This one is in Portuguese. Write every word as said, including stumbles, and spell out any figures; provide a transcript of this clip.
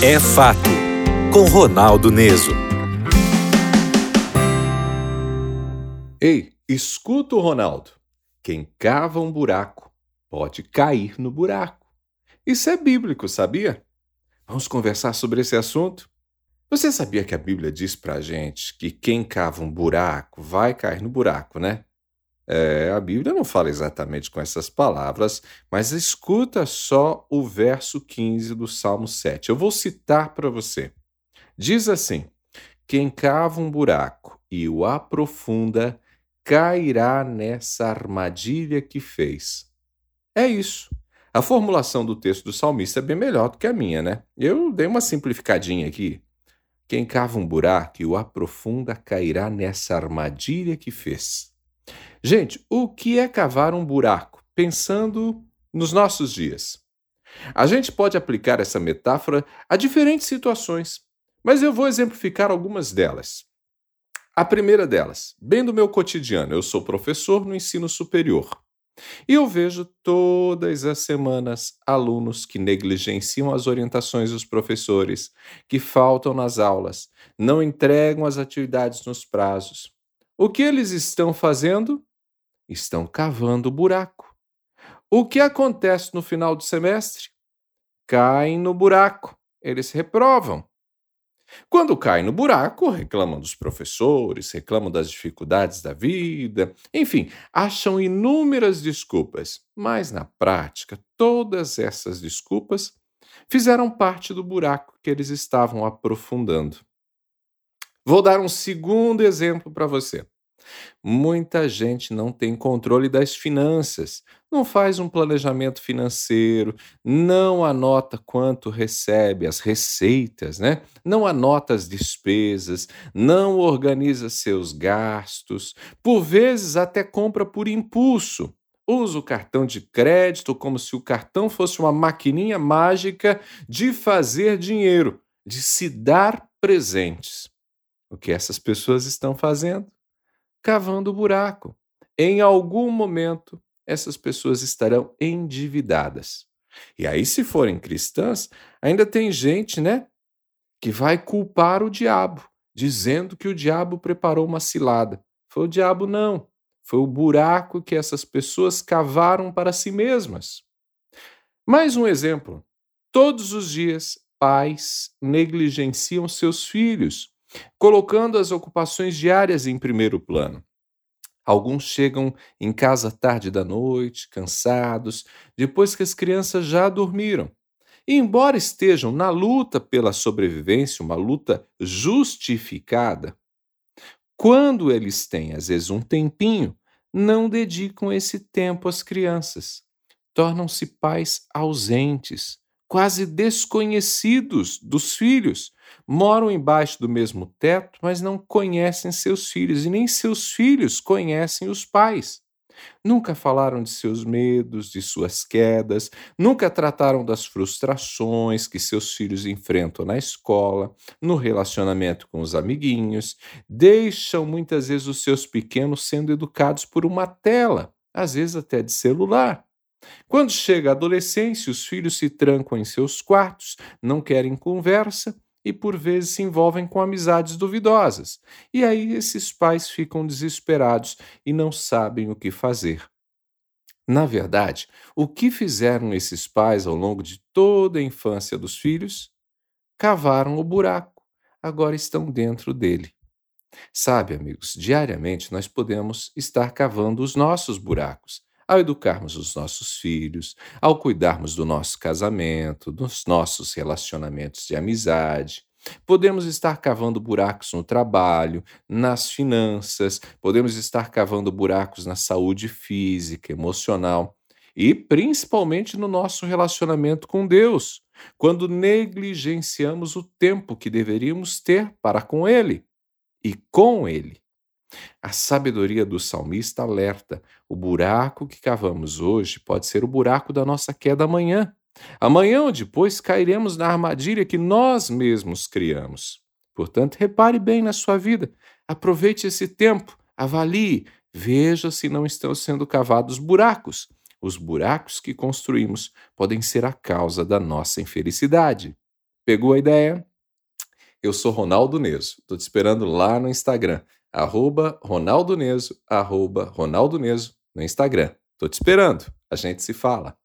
É Fato, com Ronaldo Neso. Ei, escuta o Ronaldo. Quem cava um buraco pode cair no buraco. Isso é bíblico, sabia? Vamos conversar sobre esse assunto? Você sabia que a Bíblia diz pra gente que quem cava um buraco vai cair no buraco, né? É, a Bíblia não fala exatamente com essas palavras, mas escuta só o verso quinze do Salmo sete. Eu vou citar para você. Diz assim: quem cava um buraco e o aprofunda, cairá nessa armadilha que fez. É isso. A formulação do texto do salmista é bem melhor do que a minha, né? Eu dei uma simplificadinha aqui. Quem cava um buraco e o aprofunda, cairá nessa armadilha que fez. Gente, o que é cavar um buraco? Pensando nos nossos dias. A gente pode aplicar essa metáfora a diferentes situações, mas eu vou exemplificar algumas delas. A primeira delas, bem do meu cotidiano, eu sou professor no ensino superior. E eu vejo todas as semanas alunos que negligenciam as orientações dos professores, que faltam nas aulas, não entregam as atividades nos prazos. O que eles estão fazendo? Estão cavando buraco. O que acontece no final do semestre? Caem no buraco. Eles reprovam. Quando caem no buraco, reclamam dos professores, reclamam das dificuldades da vida, enfim, acham inúmeras desculpas. Mas, na prática, todas essas desculpas fizeram parte do buraco que eles estavam aprofundando. Vou dar um segundo exemplo para você. Muita gente não tem controle das finanças, não faz um planejamento financeiro, não anota quanto recebe, as receitas, né? Não anota as despesas, não organiza seus gastos, por vezes até compra por impulso. Usa o cartão de crédito como se o cartão fosse uma maquininha mágica de fazer dinheiro, de se dar presentes. O que essas pessoas estão fazendo? Cavando buraco. Em algum momento, essas pessoas estarão endividadas. E aí, se forem cristãs, ainda tem gente, né, que vai culpar o diabo, dizendo que o diabo preparou uma cilada. Foi o diabo, não. Foi o buraco que essas pessoas cavaram para si mesmas. Mais um exemplo. Todos os dias, pais negligenciam seus filhos, colocando as ocupações diárias em primeiro plano. Alguns chegam em casa tarde da noite, cansados, depois que as crianças já dormiram. E, embora estejam na luta pela sobrevivência, uma luta justificada, quando eles têm, às vezes, um tempinho, não dedicam esse tempo às crianças. Tornam-se pais ausentes, quase desconhecidos dos filhos. Moram embaixo do mesmo teto, mas não conhecem seus filhos, e nem seus filhos conhecem os pais. Nunca falaram de seus medos, de suas quedas, nunca trataram das frustrações que seus filhos enfrentam na escola, no relacionamento com os amiguinhos, deixam muitas vezes os seus pequenos sendo educados por uma tela, às vezes até de celular. Quando chega a adolescência, os filhos se trancam em seus quartos, não querem conversa e por vezes se envolvem com amizades duvidosas. E aí esses pais ficam desesperados e não sabem o que fazer. Na verdade, o que fizeram esses pais ao longo de toda a infância dos filhos? Cavaram o buraco, agora estão dentro dele. Sabe, amigos, diariamente nós podemos estar cavando os nossos buracos, ao educarmos os nossos filhos, ao cuidarmos do nosso casamento, dos nossos relacionamentos de amizade. Podemos estar cavando buracos no trabalho, nas finanças, podemos estar cavando buracos na saúde física, emocional e principalmente no nosso relacionamento com Deus, quando negligenciamos o tempo que deveríamos ter para com Ele e com Ele. A sabedoria do salmista alerta: o buraco que cavamos hoje pode ser o buraco da nossa queda amanhã. Amanhã ou depois cairemos na armadilha que nós mesmos criamos. Portanto, repare bem na sua vida, aproveite esse tempo, avalie, veja se não estão sendo cavados buracos. Os buracos que construímos podem ser a causa da nossa infelicidade. Pegou a ideia? Eu sou Ronaldo Neso. Tô te esperando lá no Instagram. Arroba Ronaldo Neso, arroba Ronaldo Neso no Instagram. Tô te esperando. A gente se fala.